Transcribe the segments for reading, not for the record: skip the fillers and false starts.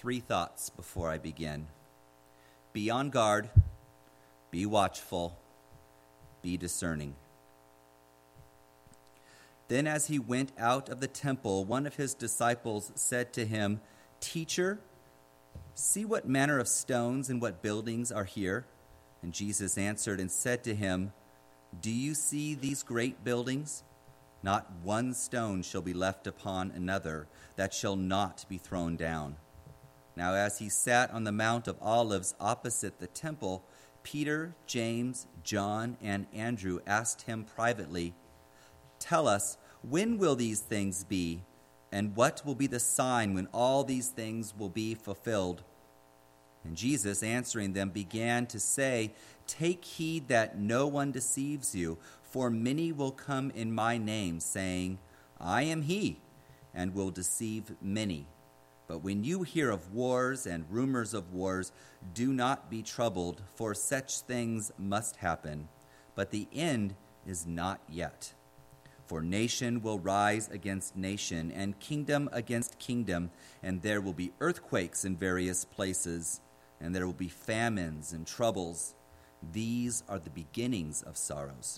3 thoughts before I begin. Be on guard, be watchful, be discerning. Then as he went out of the temple, one of his disciples said to him, "Teacher, see what manner of stones and what buildings are here?" And Jesus answered and said to him, "Do you see these great buildings? Not one stone shall be left upon another that shall not be thrown down." Now as he sat on the Mount of Olives opposite the temple, Peter, James, John, and Andrew asked him privately, "Tell us, when will these things be? And what will be the sign when all these things will be fulfilled?" And Jesus, answering them, began to say, "Take heed that no one deceives you, for many will come in my name, saying, 'I am he,' and will deceive many. But when you hear of wars and rumors of wars, do not be troubled, for such things must happen, but the end is not yet. For nation will rise against nation, and kingdom against kingdom, and there will be earthquakes in various places, and there will be famines and troubles. These are the beginnings of sorrows.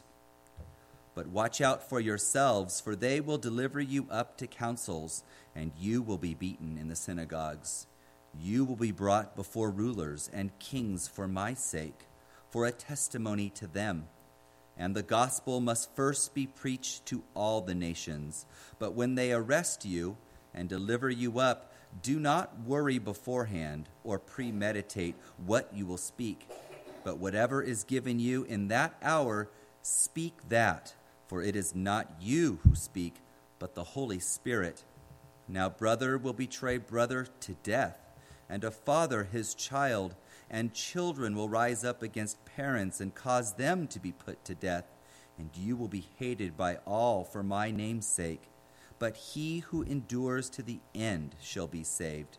But watch out for yourselves, for they will deliver you up to councils, and you will be beaten in the synagogues. You will be brought before rulers and kings for my sake, for a testimony to them. And the gospel must first be preached to all the nations. But when they arrest you and deliver you up, do not worry beforehand or premeditate what you will speak. But whatever is given you in that hour, speak that, for it is not you who speak, but the Holy Spirit. Now brother will betray brother to death, and a father his child, and children will rise up against parents and cause them to be put to death, and you will be hated by all for my name's sake. But he who endures to the end shall be saved.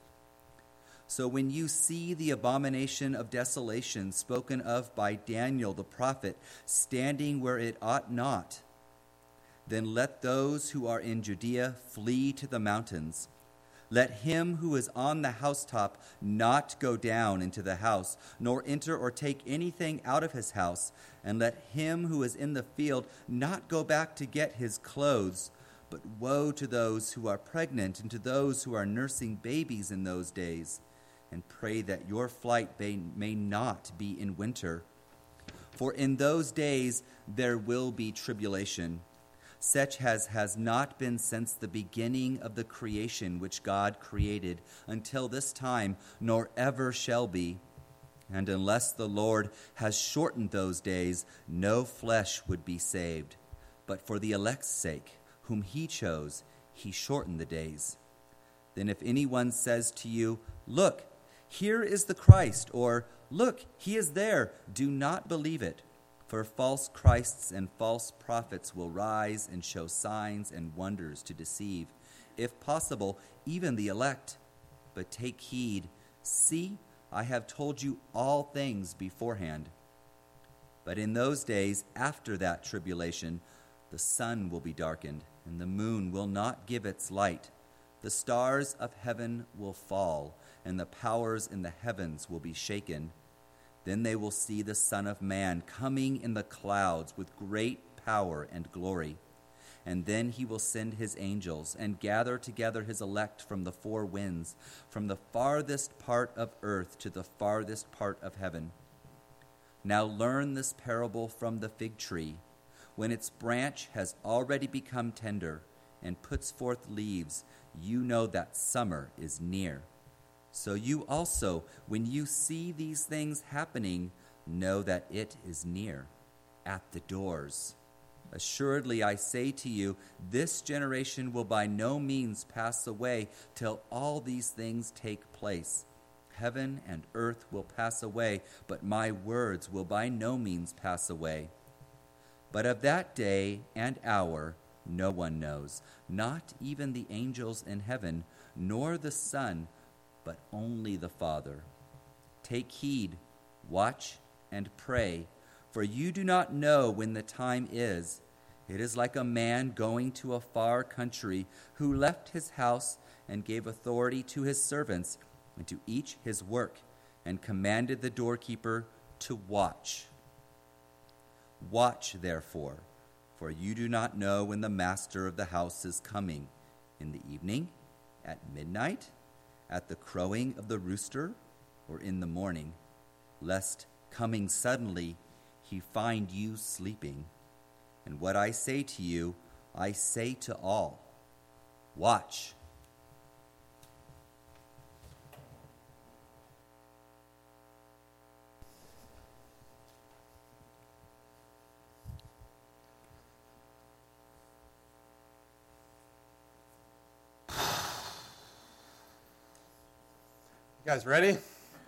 So when you see the abomination of desolation spoken of by Daniel the prophet standing where it ought not, then let those who are in Judea flee to the mountains. Let him who is on the housetop not go down into the house, nor enter or take anything out of his house. And let him who is in the field not go back to get his clothes. But woe to those who are pregnant and to those who are nursing babies in those days. And pray that your flight may not be in winter. For in those days there will be tribulation, such as has not been since the beginning of the creation which God created until this time, nor ever shall be. And unless the Lord has shortened those days, no flesh would be saved. But for the elect's sake, whom he chose, he shortened the days. Then if anyone says to you, 'Look, here is the Christ,' or 'Look, he is there,' do not believe it. For false Christs and false prophets will rise and show signs and wonders to deceive, if possible, even the elect. But take heed. See, I have told you all things beforehand. But in those days, after that tribulation, the sun will be darkened, and the moon will not give its light. The stars of heaven will fall, and the powers in the heavens will be shaken. Then they will see the Son of Man coming in the clouds with great power and glory. And then he will send his angels and gather together his elect from the 4 winds, from the farthest part of earth to the farthest part of heaven. Now learn this parable from the fig tree. When its branch has already become tender and puts forth leaves, you know that summer is near. So you also, when you see these things happening, know that it is near, at the doors. Assuredly, I say to you, this generation will by no means pass away till all these things take place. Heaven and earth will pass away, but my words will by no means pass away. But of that day and hour no one knows, not even the angels in heaven, nor the Son, but only the Father. Take heed, watch, and pray, for you do not know when the time is. It is like a man going to a far country who left his house and gave authority to his servants and to each his work, and commanded the doorkeeper to watch. Watch, therefore, for you do not know when the master of the house is coming, in the evening, at midnight, at the crowing of the rooster, or in the morning, lest, coming suddenly, he find you sleeping. And what I say to you, I say to all, watch. You guys ready?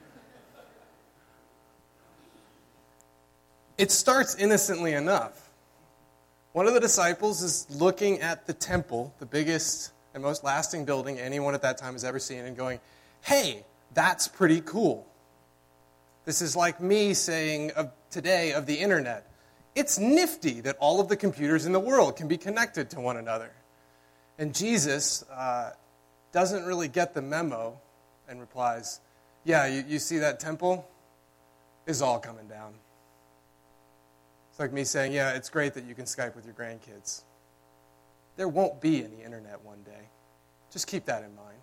It starts innocently enough. One of the disciples is looking at the temple, the biggest and most lasting building anyone at that time has ever seen, and going, hey, that's pretty cool. This is like me saying today of the internet, it's nifty that all of the computers in the world can be connected to one another. And Jesus doesn't really get the memo and replies, yeah, you see that temple? It's all coming down. It's like me saying, yeah, it's great that you can Skype with your grandkids. There won't be any internet one day. Just keep that in mind.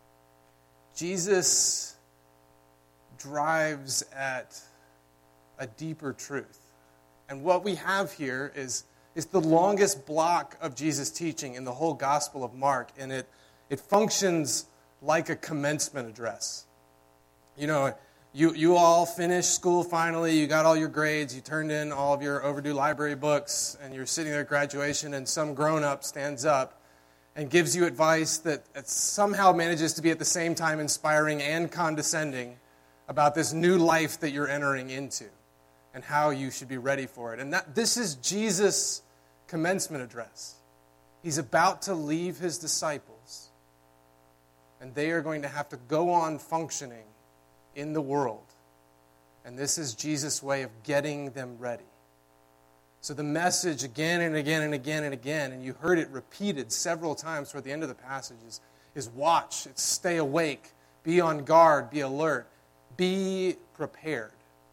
Jesus drives at a deeper truth. And what we have here is the longest block of Jesus' teaching in the whole Gospel of Mark, and it functions like a commencement address. You know, you all finished school finally, you got all your grades, you turned in all of your overdue library books, and you're sitting there at graduation, and some grown-up stands up and gives you advice that somehow manages to be at the same time inspiring and condescending about this new life that you're entering into and how you should be ready for it. And this is Jesus' commencement address. He's about to leave his disciples, and they are going to have to go on functioning in the world. And this is Jesus' way of getting them ready. So the message again and again and again and again, and you heard it repeated several times toward the end of the passage, is watch, it's stay awake, be on guard, be alert, be prepared.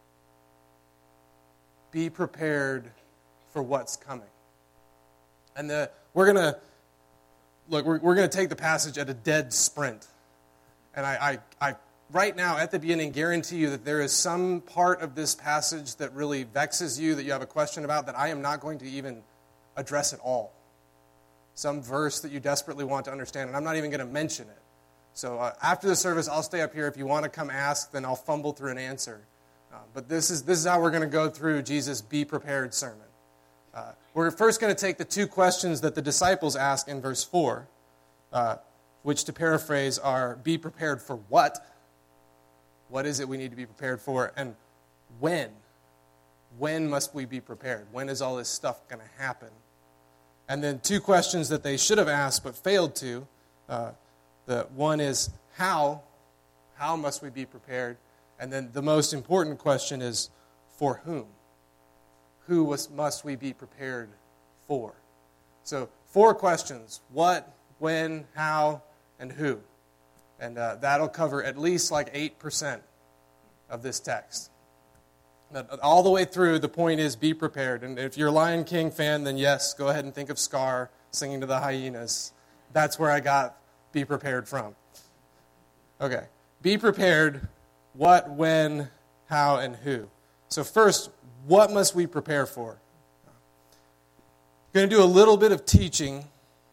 Be prepared for what's coming. And we're going to take the passage at a dead sprint. And I right now, at the beginning, guarantee you that there is some part of this passage that really vexes you, that you have a question about, that I am not going to even address at all. Some verse that you desperately want to understand, and I'm not even going to mention it. So after the service, I'll stay up here. If you want to come ask, then I'll fumble through an answer. But this is how we're going to go through Jesus' Be Prepared sermon. We're first going to take the two questions that the disciples ask in verse 4, which, to paraphrase, are be prepared for what? What is it we need to be prepared for? And when? When must we be prepared? When is all this stuff going to happen? And then two questions that they should have asked but failed to. The one is how? How must we be prepared? And then the most important question is for whom? Who must we be prepared for? So 4 questions: what, when, how, and who. And that'll cover at least like 8% of this text. All the way through, the point is be prepared. And if you're a Lion King fan, then yes, go ahead and think of Scar singing to the hyenas. That's where I got be prepared from. Okay, be prepared, what, when, how, and who. So first, what must we prepare for? I'm going to do a little bit of teaching.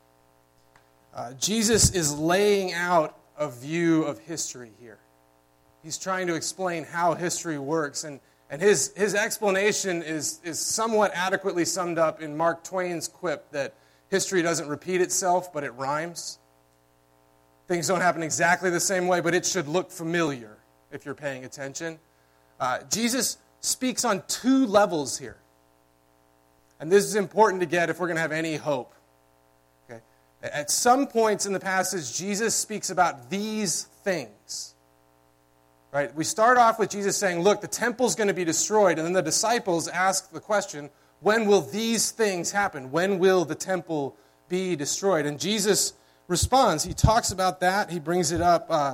Jesus is laying out a view of history here. He's trying to explain how history works, and his explanation is somewhat adequately summed up in Mark Twain's quip that history doesn't repeat itself, but it rhymes. Things don't happen exactly the same way, but it should look familiar if you're paying attention. Jesus speaks on 2 levels here. And this is important to get if we're going to have any hope. Okay? At some points in the passage, Jesus speaks about these things. Right? We start off with Jesus saying, look, the temple's going to be destroyed. And then the disciples ask the question, when will these things happen? When will the temple be destroyed? And Jesus responds. He talks about that. He brings it up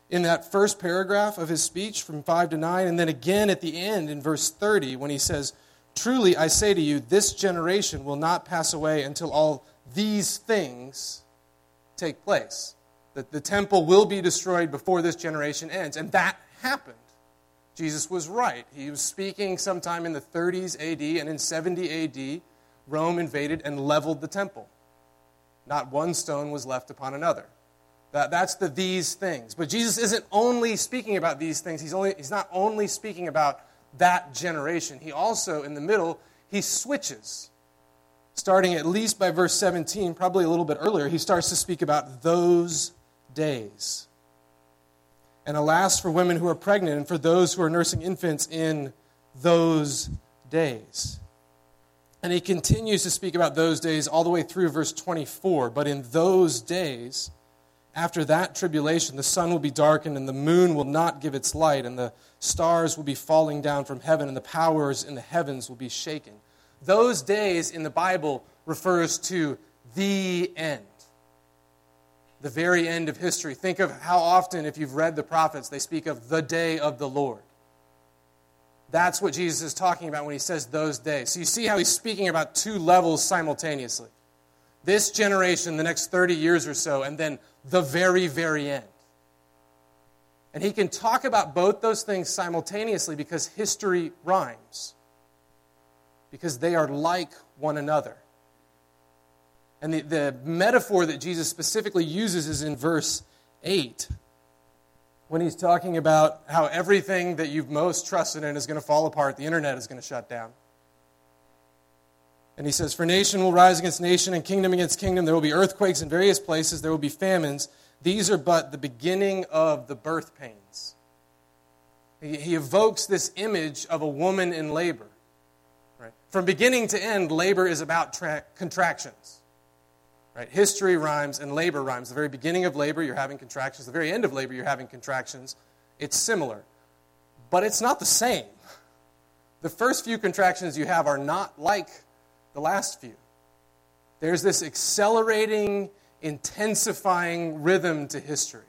in that first paragraph of his speech from 5 to 9, and then again at the end in verse 30 when he says, "Truly I say to you, this generation will not pass away until all these things take place." That the temple will be destroyed before this generation ends. And that happened. Jesus was right. He was speaking sometime in the 30s AD, and in 70 AD, Rome invaded and leveled the temple. Not one stone was left upon another. That's these things. But Jesus isn't only speaking about these things. He's not only speaking about that generation. He also, in the middle, he switches. Starting at least by verse 17, probably a little bit earlier, he starts to speak about those days. And alas for women who are pregnant and for those who are nursing infants in those days. And he continues to speak about those days all the way through verse 24. But in those days, after that tribulation, the sun will be darkened and the moon will not give its light, and the stars will be falling down from heaven, and the powers in the heavens will be shaken. Those days in the Bible refers to the end. The very end of history. Think of how often, if you've read the prophets, they speak of the day of the Lord. That's what Jesus is talking about when he says those days. So you see how he's speaking about two levels simultaneously. This generation, the next 30 years or so, and then the very, very end. And he can talk about both those things simultaneously because history rhymes. Because they are like one another. And the metaphor that Jesus specifically uses is in verse 8, when he's talking about how everything that you've most trusted in is going to fall apart. The internet is going to shut down. And he says, "For nation will rise against nation and kingdom against kingdom. There will be earthquakes in various places. There will be famines. These are but the beginning of the birth pains." He evokes this image of a woman in labor. Right? From beginning to end, labor is about contractions. Right? History rhymes and labor rhymes. The very beginning of labor, you're having contractions. The very end of labor, you're having contractions. It's similar. But it's not the same. The first few contractions you have are not like the last few. There's this accelerating, intensifying rhythm to history,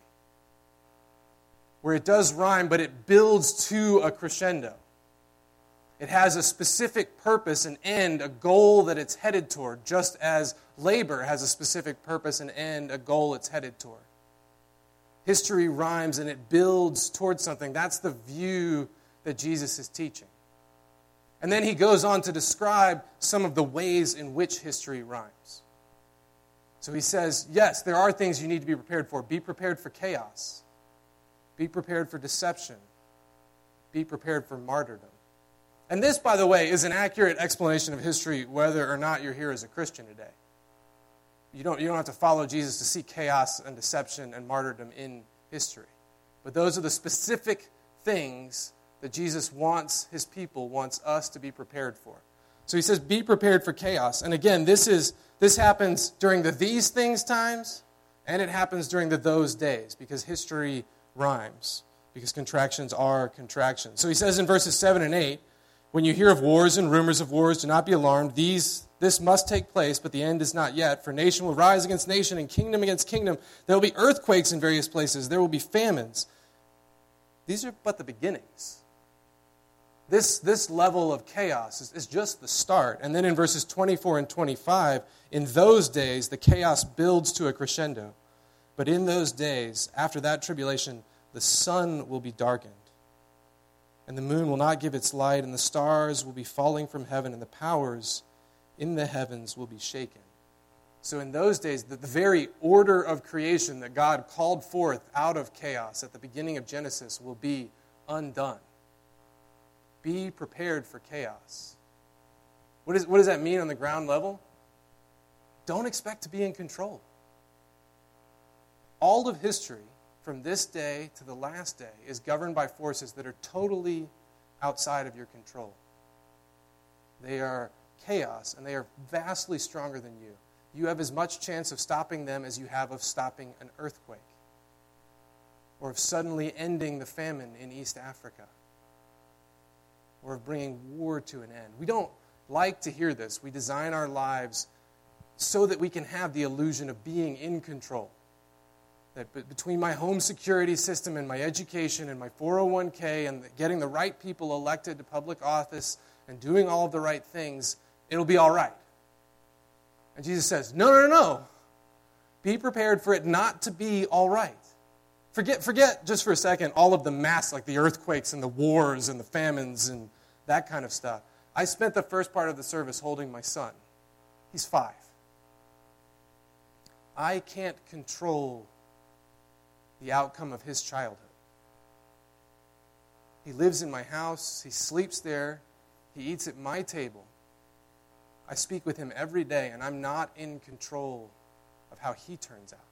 where it does rhyme, but it builds to a crescendo. It has a specific purpose, an end, a goal that it's headed toward, just as labor has a specific purpose, an end, a goal it's headed toward. History rhymes and it builds towards something. That's the view that Jesus is teaching. And then he goes on to describe some of the ways in which history rhymes. So he says, yes, there are things you need to be prepared for. Be prepared for chaos. Be prepared for deception. Be prepared for martyrdom. And this, by the way, is an accurate explanation of history whether or not you're here as a Christian today. You don't have to follow Jesus to see chaos and deception and martyrdom in history. But those are the specific things that Jesus wants his people, wants us to be prepared for. So he says, be prepared for chaos. And again, this happens during the these things times, and it happens during the those days, because history rhymes, because contractions are contractions. So he says in verses 7 and 8, when you hear of wars and rumors of wars, do not be alarmed. This must take place, but the end is not yet. For nation will rise against nation and kingdom against kingdom. There will be earthquakes in various places. There will be famines. These are but the beginnings. This level of chaos is just the start. And then in verses 24 and 25, in those days, the chaos builds to a crescendo. But in those days, after that tribulation, the sun will be darkened. And the moon will not give its light, and the stars will be falling from heaven, and the powers in the heavens will be shaken. So in those days, the very order of creation that God called forth out of chaos at the beginning of Genesis will be undone. Be prepared for chaos. What does that mean on the ground level? Don't expect to be in control. All of history, from this day to the last day, is governed by forces that are totally outside of your control. They are chaos, and they are vastly stronger than you. You have as much chance of stopping them as you have of stopping an earthquake, or of suddenly ending the famine in East Africa, or of bringing war to an end. We don't like to hear this. We design our lives so that we can have the illusion of being in control. That between my home security system and my education and my 401k and getting the right people elected to public office and doing all of the right things, it'll be all right. And Jesus says, no. Be prepared for it not to be all right. Forget just for a second all of the mass, like the earthquakes and the wars and the famines and that kind of stuff. I spent the first part of the service holding my son. He's 5. I can't control the outcome of his childhood. He lives in my house. He sleeps there. He eats at my table. I speak with him every day, and I'm not in control of how he turns out.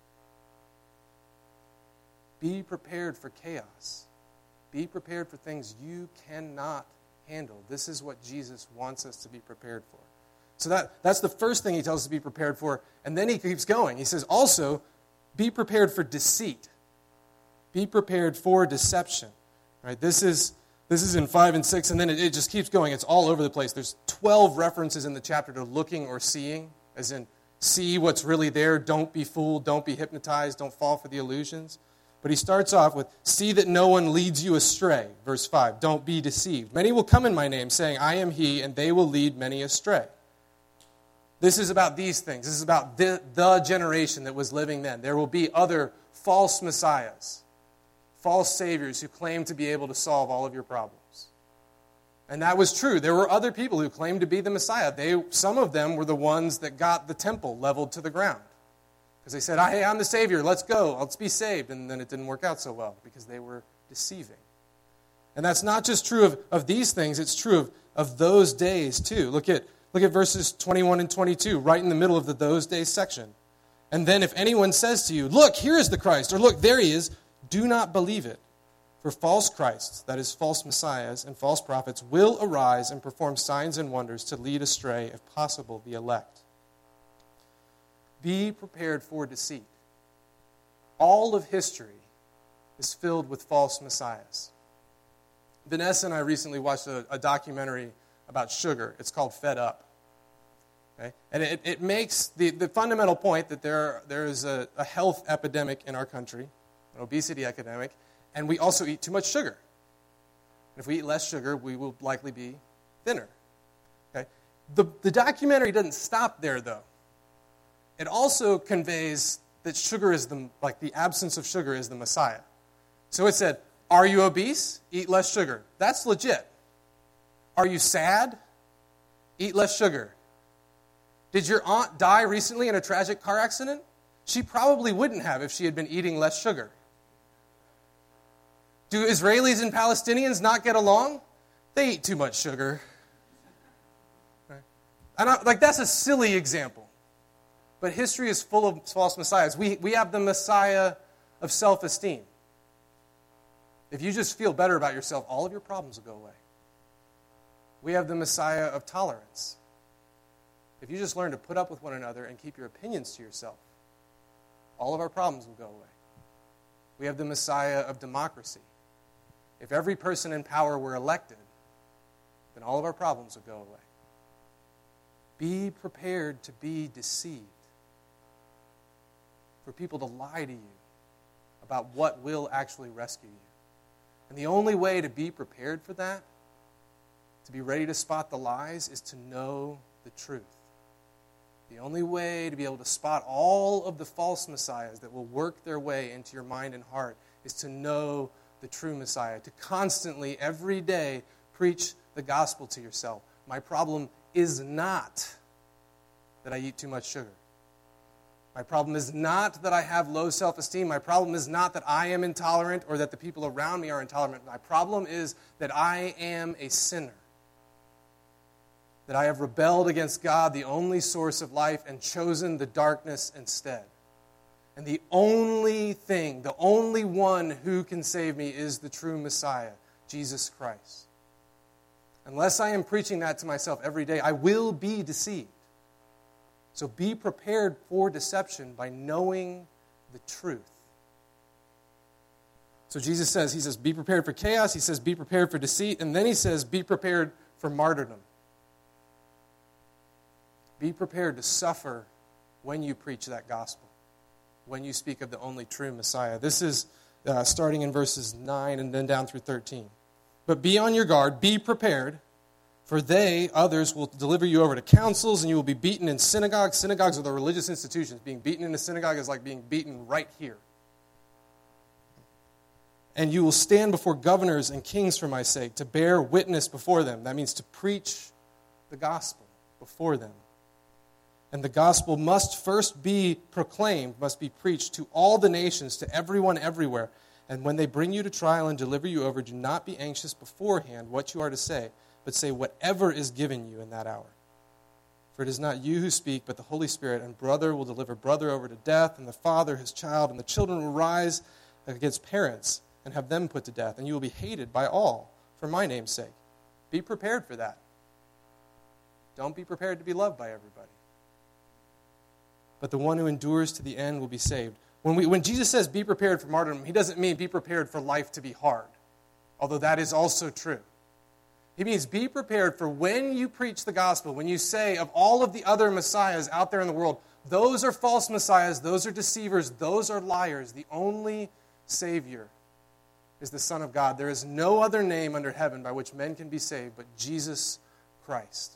Be prepared for chaos. Be prepared for things you cannot handle. This is what Jesus wants us to be prepared for. So that's the first thing he tells us to be prepared for. And then he keeps going. He says, also, be prepared for deceit. Be prepared for deception. Right? This is in 5 and 6, and then it just keeps going. It's all over the place. There's 12 references in the chapter to looking or seeing, as in see what's really there. Don't be fooled. Don't be hypnotized. Don't fall for the illusions. But he starts off with, see that no one leads you astray. Verse 5, don't be deceived. Many will come in my name, saying, I am he, and they will lead many astray. This is about these things. This is about the generation that was living then. There will be other false messiahs, false saviors who claim to be able to solve all of your problems. And that was true. There were other people who claimed to be the Messiah. Some of them were the ones that got the temple leveled to the ground. Because they said, hey, I'm the Savior, let's go, let's be saved. And then it didn't work out so well because they were deceiving. And that's not just true of these things, it's true of those days too. Look at verses 21 and 22, right in the middle of the those days section. And then if anyone says to you, look, here is the Christ, or look, there he is, do not believe it. For false Christs, that is false messiahs and false prophets, will arise and perform signs and wonders to lead astray, if possible, the elect. Be prepared for deceit. All of history is filled with false messiahs. Vanessa and I recently watched a documentary about sugar. It's called Fed Up. Okay? And it makes the fundamental point that there is a health epidemic in our country, an obesity epidemic, and we also eat too much sugar. And if we eat less sugar, we will likely be thinner. Okay? The documentary doesn't stop there, though. It also conveys that sugar is the absence of sugar is the Messiah. So it said, are you obese? Eat less sugar. That's legit. Are you sad? Eat less sugar. Did your aunt die recently in a tragic car accident? She probably wouldn't have if she had been eating less sugar. Do Israelis and Palestinians not get along? They eat too much sugar. Right? And that's a silly example. But history is full of false messiahs. We have the Messiah of self-esteem. If you just feel better about yourself, all of your problems will go away. We have the Messiah of tolerance. If you just learn to put up with one another and keep your opinions to yourself, all of our problems will go away. We have the Messiah of democracy. If every person in power were elected, then all of our problems would go away. Be prepared to be deceived. For people to lie to you about what will actually rescue you. And the only way to be prepared for that, to be ready to spot the lies, is to know the truth. The only way to be able to spot all of the false messiahs that will work their way into your mind and heart is to know the true Messiah, to constantly, every day, preach the gospel to yourself. My problem is not that I eat too much sugar. My problem is not that I have low self-esteem. My problem is not that I am intolerant or that the people around me are intolerant. My problem is that I am a sinner. That I have rebelled against God, the only source of life, and chosen the darkness instead. And the only thing, the only one who can save me is the true Messiah, Jesus Christ. Unless I am preaching that to myself every day, I will be deceived. So be prepared for deception by knowing the truth. So Jesus says, be prepared for chaos. He says, be prepared for deceit. And then he says, be prepared for martyrdom. Be prepared to suffer when you preach that gospel. when you speak of the only true Messiah. This is starting in verses 9 and then down through 13. But be on your guard, be prepared, for others, will deliver you over to councils, and you will be beaten in synagogues. Synagogues are the religious institutions. Being beaten in a synagogue is like being beaten right here. And you will stand before governors and kings for my sake, to bear witness before them. That means to preach the gospel before them. And the gospel must first be proclaimed, must be preached to all the nations, to everyone everywhere. And when they bring you to trial and deliver you over, do not be anxious beforehand what you are to say, but say whatever is given you in that hour. For it is not you who speak, but the Holy Spirit, and brother will deliver brother over to death, and the father his child, and the children will rise against parents and have them put to death, and you will be hated by all for my name's sake. Be prepared for that. Don't be prepared to be loved by everybody. But the one who endures to the end will be saved. When Jesus says be prepared for martyrdom, he doesn't mean be prepared for life to be hard, although that is also true. He means be prepared for when you preach the gospel, when you say of all of the other messiahs out there in the world, those are false messiahs, those are deceivers, those are liars. The only Savior is the Son of God. There is no other name under heaven by which men can be saved but Jesus Christ.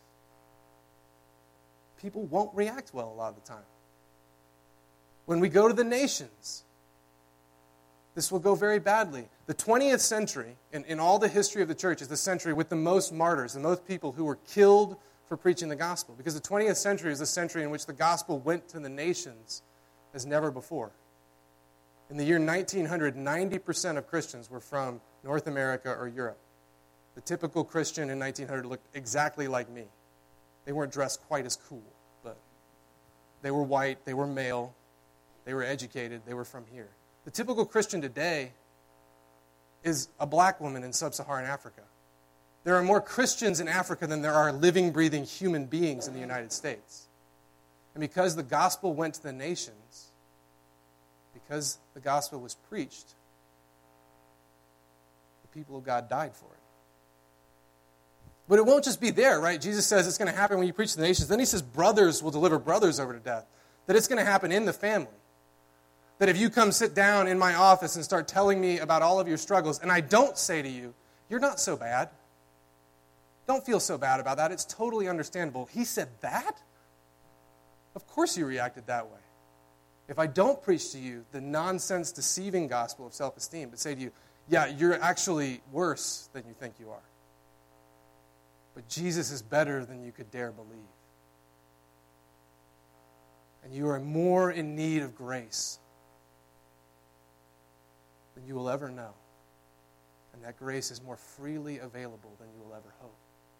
People won't react well a lot of the time. When we go to the nations, this will go very badly. The 20th century, in all the history of the church, is the century with the most martyrs, the most people who were killed for preaching the gospel. Because the 20th century is the century in which the gospel went to the nations as never before. In the year 1900, 90% of Christians were from North America or Europe. The typical Christian in 1900 looked exactly like me. They weren't dressed quite as cool, but they were white, they were male, they were educated, they were from here. The typical Christian today is a black woman in sub-Saharan Africa. There are more Christians in Africa than there are living, breathing human beings in the United States. And because the gospel went to the nations, because the gospel was preached, the people of God died for it. But it won't just be there, right? Jesus says it's going to happen when you preach to the nations. Then he says brothers will deliver brothers over to death. That it's going to happen in the family. That if you come sit down in my office and start telling me about all of your struggles, and I don't say to you, you're not so bad. Don't feel so bad about that. It's totally understandable. He said that? Of course you reacted that way. If I don't preach to you the nonsense, deceiving gospel of self-esteem, but say to you, yeah, you're actually worse than you think you are. But Jesus is better than you could dare believe. And you are more in need of grace than you will ever know. And that grace is more freely available than you will ever hope.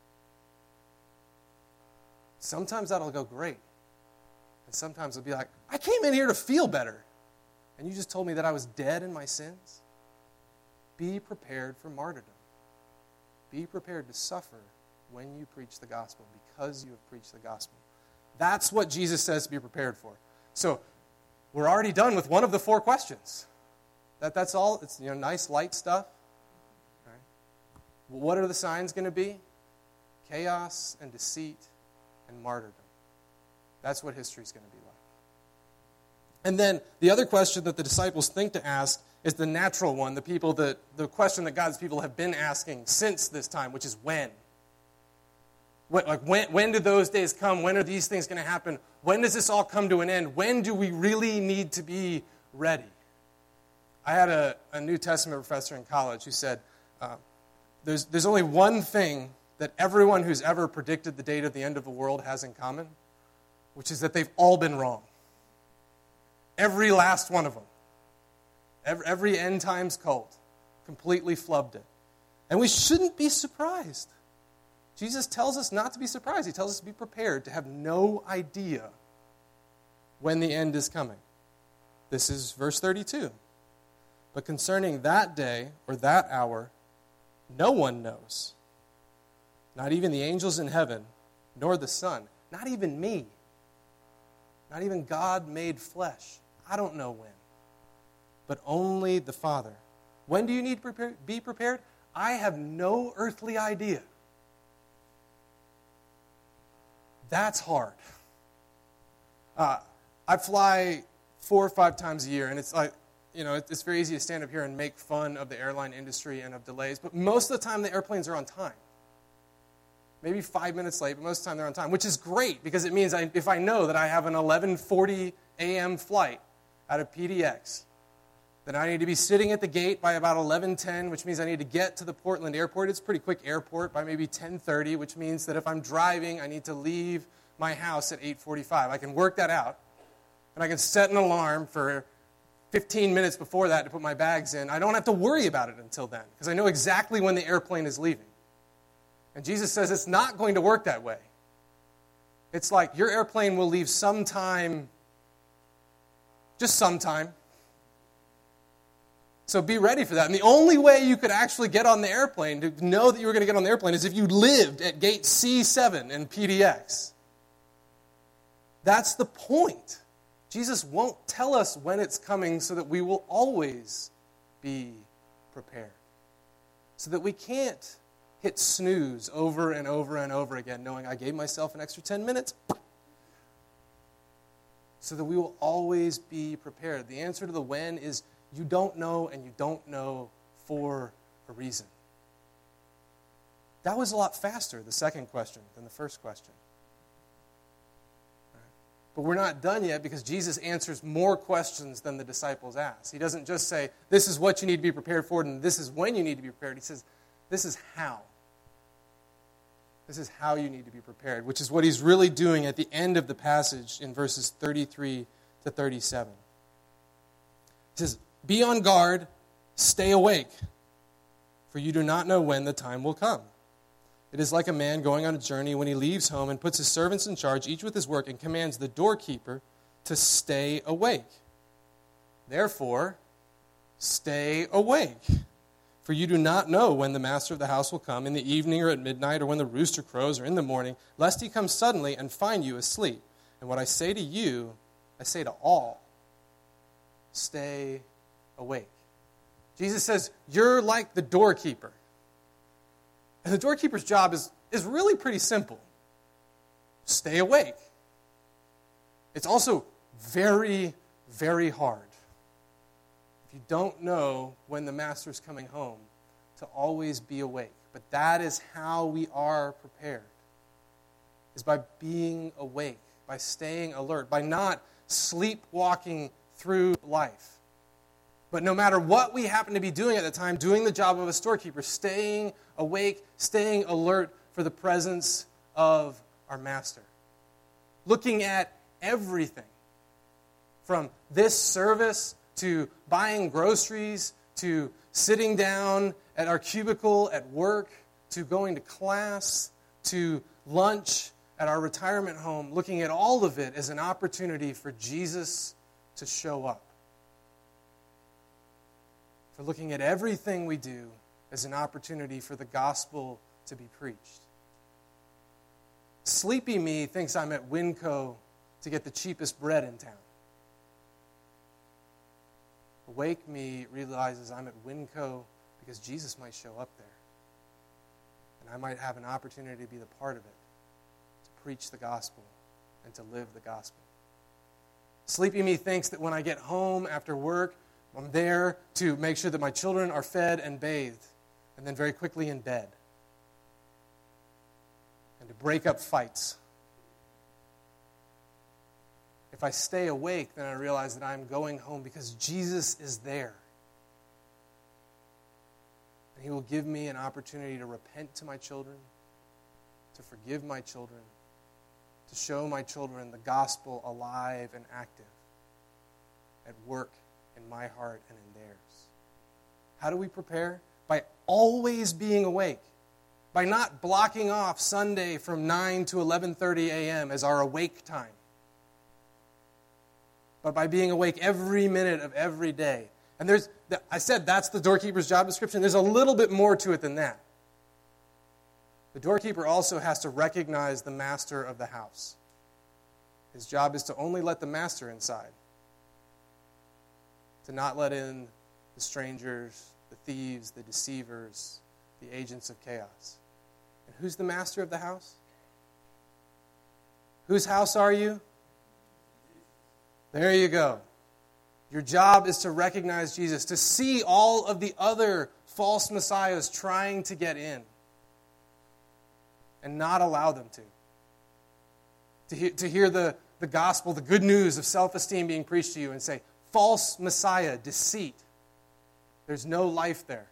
Sometimes that'll go great. And sometimes it'll be like, I came in here to feel better. And you just told me that I was dead in my sins. Be prepared for martyrdom. Be prepared to suffer when you preach the gospel, because you have preached the gospel. That's what Jesus says to be prepared for. So we're already done with one of the 4 questions. That's all. It's nice light stuff. All right. Well, what are the signs going to be? Chaos and deceit and martyrdom. That's what history's going to be like. And then the other question that the disciples think to ask is the natural one, the question that God's people have been asking since this time, which is when. When do those days come? When are these things going to happen? When does this all come to an end? When do we really need to be ready? I had a New Testament professor in college who said, there's only one thing that everyone who's ever predicted the date of the end of the world has in common, which is that they've all been wrong. Every last one of them. Every end times cult completely flubbed it. And we shouldn't be surprised. Jesus tells us not to be surprised. He tells us to be prepared, to have no idea when the end is coming. This is verse 32. But concerning that day or that hour, no one knows. Not even the angels in heaven, nor the Son. Not even me. Not even God made flesh. I don't know when. But only the Father. When do you need to be prepared? I have no earthly idea. That's hard. I fly 4 or 5 times a year, and it's like, it's very easy to stand up here and make fun of the airline industry and of delays, but most of the time the airplanes are on time. Maybe 5 minutes late, but most of the time they're on time, which is great because it means if I know that I have an 11:40 a.m. flight out of PDX, then I need to be sitting at the gate by about 11:10, which means I need to get to the Portland airport. It's a pretty quick airport by maybe 10:30, which means that if I'm driving, I need to leave my house at 8:45. I can work that out, and I can set an alarm for 15 minutes before that to put my bags in. I don't have to worry about it until then because I know exactly when the airplane is leaving. And Jesus says it's not going to work that way. It's like your airplane will leave sometime, just sometime. So be ready for that. And the only way you could actually get on the airplane, to know that you were going to get on the airplane, is if you lived at gate C7 in PDX. That's the point. Jesus won't tell us when it's coming so that we will always be prepared. So that we can't hit snooze over and over and over again, knowing I gave myself an extra 10 minutes. So that we will always be prepared. The answer to the when is you don't know, and you don't know for a reason. That was a lot faster, the second question, than the first question. But we're not done yet because Jesus answers more questions than the disciples asked. He doesn't just say, this is what you need to be prepared for, and this is when you need to be prepared. He says, this is how. This is how you need to be prepared, which is what he's really doing at the end of the passage in verses 33 to 37. He says, be on guard, stay awake, for you do not know when the time will come. It is like a man going on a journey when he leaves home and puts his servants in charge, each with his work, and commands the doorkeeper to stay awake. Therefore, stay awake, for you do not know when the master of the house will come, in the evening or at midnight, or when the rooster crows, or in the morning, lest he come suddenly and find you asleep. And what I say to you, I say to all, stay awake. Jesus says, you're like the doorkeeper. And the doorkeeper's job is really pretty simple. Stay awake. It's also very, very hard. If you don't know when the master's coming home, to always be awake. But that is how we are prepared, is by being awake, by staying alert, by not sleepwalking through life. But no matter what we happen to be doing at the time, doing the job of a storekeeper, staying awake, staying alert for the presence of our master. Looking at everything, from this service to buying groceries, to sitting down at our cubicle at work, to going to class, to lunch at our retirement home, looking at all of it as an opportunity for Jesus to show up. For looking at everything we do as an opportunity for the gospel to be preached. Sleepy me thinks I'm at Winco to get the cheapest bread in town. Awake me realizes I'm at Winco because Jesus might show up there. And I might have an opportunity to be the part of it, to preach the gospel and to live the gospel. Sleepy me thinks that when I get home after work, I'm there to make sure that my children are fed and bathed, and then very quickly in bed. And to break up fights. If I stay awake, then I realize that I'm going home because Jesus is there. And he will give me an opportunity to repent to my children, to forgive my children, to show my children the gospel alive and active at work, in my heart and in theirs. How do we prepare? By always being awake. By not blocking off Sunday from 9 to 11:30 a.m. as our awake time. But by being awake every minute of every day. And I said that's the doorkeeper's job description. There's a little bit more to it than that. The doorkeeper also has to recognize the master of the house. His job is to only let the master inside. To not let in the strangers, the thieves, the deceivers, the agents of chaos. And who's the master of the house? Whose house are you? There you go. Your job is to recognize Jesus, to see all of the other false messiahs trying to get in and not allow them to. To hear the gospel, the good news of self-esteem being preached to you and say, false messiah, deceit. There's no life there.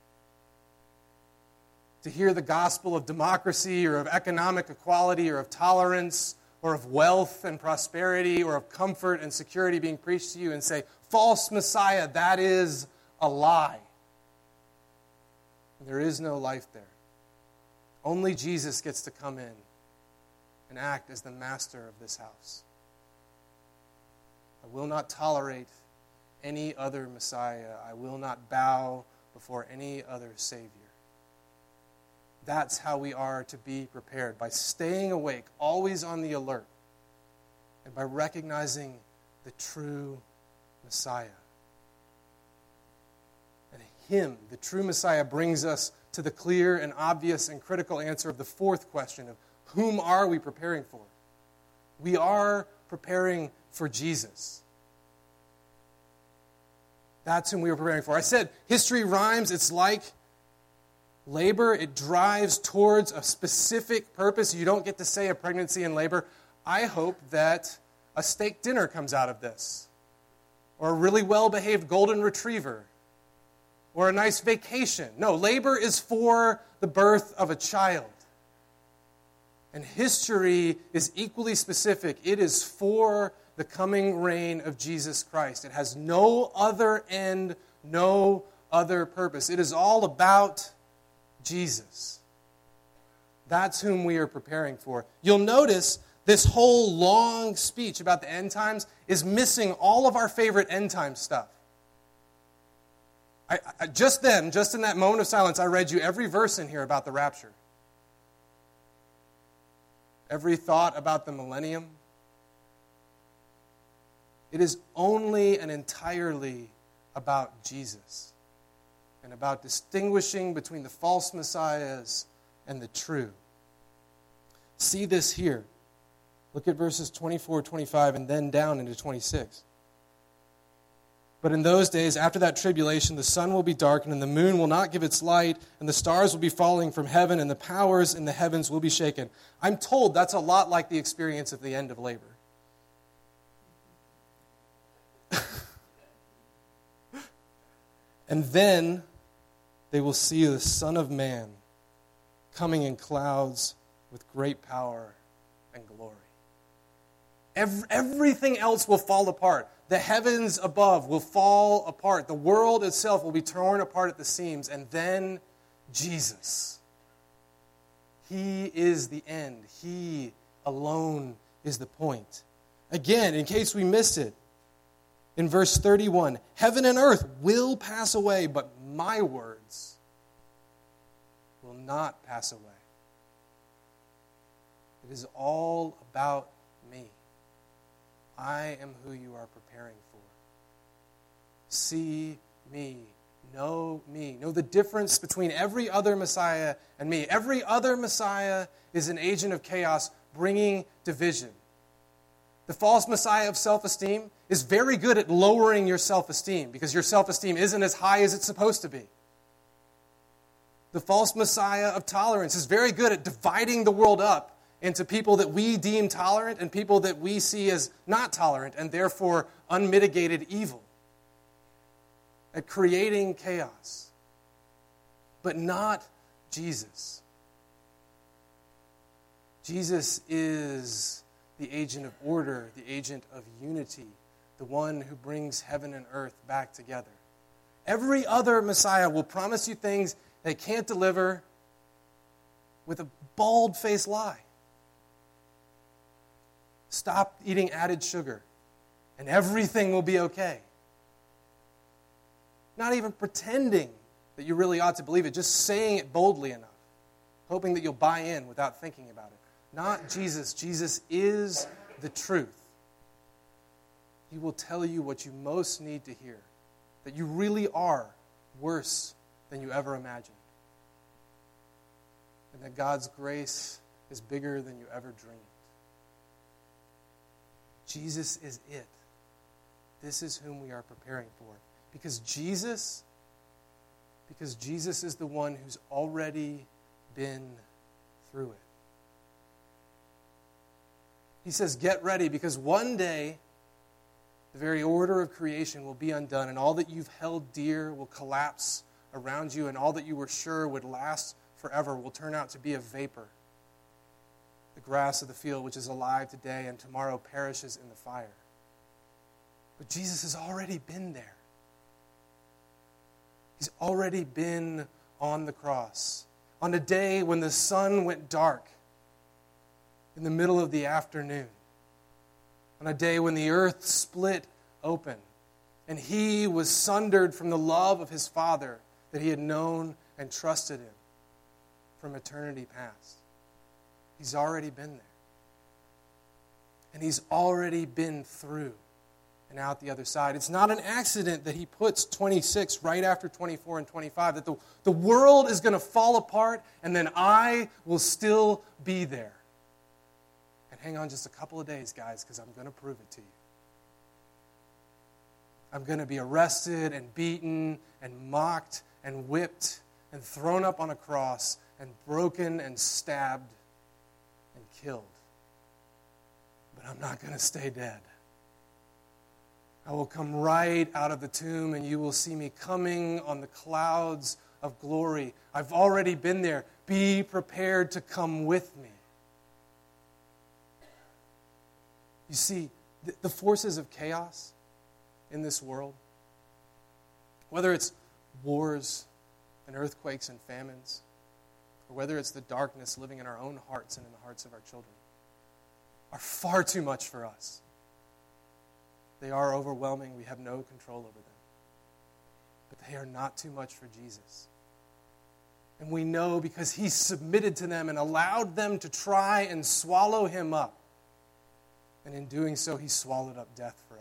To hear the gospel of democracy or of economic equality or of tolerance or of wealth and prosperity or of comfort and security being preached to you and say, false messiah, that is a lie. There is no life there. Only Jesus gets to come in and act as the master of this house. I will not tolerate any other Messiah. I will not bow before any other Savior. That's how we are to be prepared, by staying awake, always on the alert, and by recognizing the true Messiah. And Him, the true Messiah, brings us to the clear and obvious and critical answer of the fourth question of whom are we preparing for? We are preparing for Jesus. That's whom we are preparing for. I said history rhymes. It's like labor. It drives towards a specific purpose. You don't get to say a pregnancy and labor. I hope that a steak dinner comes out of this, or a really well-behaved golden retriever, or a nice vacation. No, labor is for the birth of a child. And history is equally specific. It is for the coming reign of Jesus Christ. It has no other end, no other purpose. It is all about Jesus. That's whom we are preparing for. You'll notice this whole long speech about the end times is missing all of our favorite end time stuff. Just in that moment of silence, I read you every verse in here about the rapture. Every thought about the millennium. It is only and entirely about Jesus and about distinguishing between the false messiahs and the true. See this here. Look at verses 24, 25, and then down into 26. But in those days, after that tribulation, the sun will be darkened, and the moon will not give its light, and the stars will be falling from heaven, and the powers in the heavens will be shaken. I'm told that's a lot like the experience of the end of labor. And then they will see the Son of Man coming in clouds with great power and glory. Everything else will fall apart. The heavens above will fall apart. The world itself will be torn apart at the seams. And then Jesus. He is the end. He alone is the point. Again, in case we missed it, in verse 31, heaven and earth will pass away, but my words will not pass away. It is all about me. I am who you are preparing for. See me. Know me. Know the difference between every other Messiah and me. Every other Messiah is an agent of chaos bringing division. The false Messiah of self-esteem is very good at lowering your self-esteem because your self-esteem isn't as high as it's supposed to be. The false Messiah of tolerance is very good at dividing the world up into people that we deem tolerant and people that we see as not tolerant and therefore unmitigated evil. At creating chaos. But not Jesus. Jesus is the agent of order, the agent of unity, the one who brings heaven and earth back together. Every other Messiah will promise you things they can't deliver with a bald-faced lie. Stop eating added sugar, and everything will be okay. Not even pretending that you really ought to believe it, just saying it boldly enough, hoping that you'll buy in without thinking about it. Not Jesus. Jesus is the truth. He will tell you what you most need to hear, that you really are worse than you ever imagined, and that God's grace is bigger than you ever dreamed. Jesus is it. This is whom we are preparing for. Because Jesus is the one who's already been through it. He says, get ready, because one day the very order of creation will be undone, and all that you've held dear will collapse around you, and all that you were sure would last forever will turn out to be a vapor. The grass of the field, which is alive today and tomorrow perishes in the fire. But Jesus has already been there. He's already been on the cross. On a day when the sun went dark in the middle of the afternoon. On a day when the earth split open and he was sundered from the love of his Father that he had known and trusted in from eternity past. He's already been there. And he's already been through and out the other side. It's not an accident that he puts 26 right after 24 and 25, that the world is going to fall apart and then I will still be there. And hang on just a couple of days, guys, because I'm going to prove it to you. I'm going to be arrested and beaten and mocked and whipped and thrown up on a cross and broken and stabbed and killed. But I'm not going to stay dead. I will come right out of the tomb and you will see me coming on the clouds of glory. I've already been there. Be prepared to come with me. You see, the forces of chaos in this world, whether it's wars and earthquakes and famines, or whether it's the darkness living in our own hearts and in the hearts of our children, are far too much for us. They are overwhelming. We have no control over them. But they are not too much for Jesus. And we know because he submitted to them and allowed them to try and swallow him up. And in doing so, he swallowed up death forever.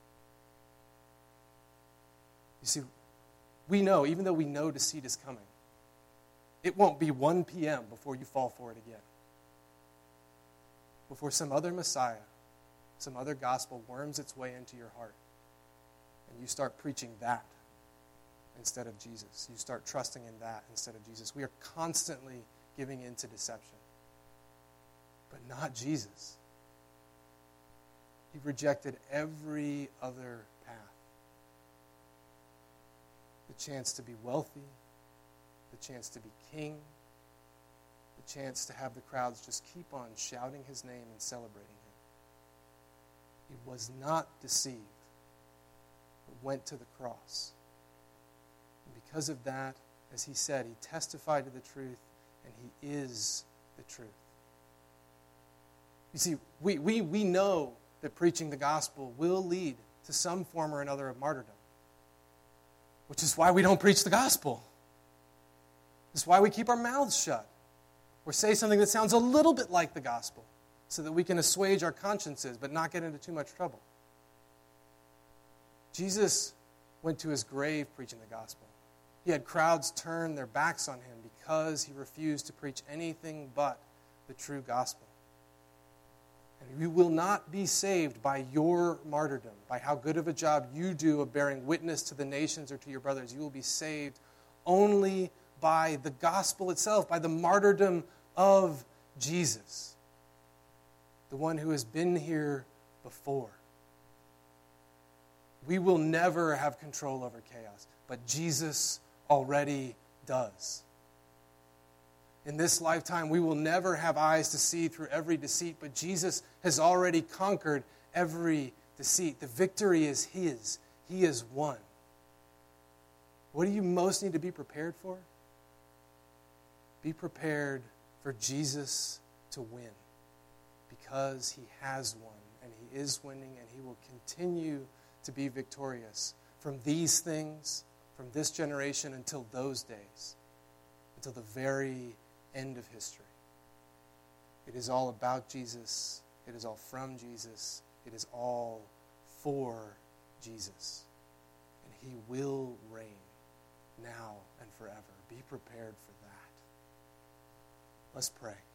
You see, we know, even though we know deceit is coming, it won't be 1 p.m. before you fall for it again. Before some other Messiah, some other gospel worms its way into your heart. And you start preaching that instead of Jesus. You start trusting in that instead of Jesus. We are constantly giving in to deception. But not Jesus. He rejected every other path. The chance to be wealthy, the chance to be king, the chance to have the crowds just keep on shouting his name and celebrating him. He was not deceived, but went to the cross. And because of that, as he said, he testified to the truth, and he is the truth. You see, we know that preaching the gospel will lead to some form or another of martyrdom, which is why we don't preach the gospel. It's why we keep our mouths shut or say something that sounds a little bit like the gospel so that we can assuage our consciences but not get into too much trouble. Jesus went to his grave preaching the gospel. He had crowds turn their backs on him because he refused to preach anything but the true gospel. And you will not be saved by your martyrdom, by how good of a job you do of bearing witness to the nations or to your brothers. You will be saved only by the gospel itself, by the martyrdom of Jesus, the one who has been here before. We will never have control over chaos, but Jesus already does. In this lifetime, we will never have eyes to see through every deceit, but Jesus has already conquered every deceit. The victory is his. He has won. What do you most need to be prepared for? Be prepared for Jesus to win, because he has won, and he is winning, and he will continue to be victorious from these things, from this generation until those days, until the very end of history. It is all about Jesus. It is all from Jesus. It is all for Jesus. And he will reign now and forever. Be prepared for that. Let's pray.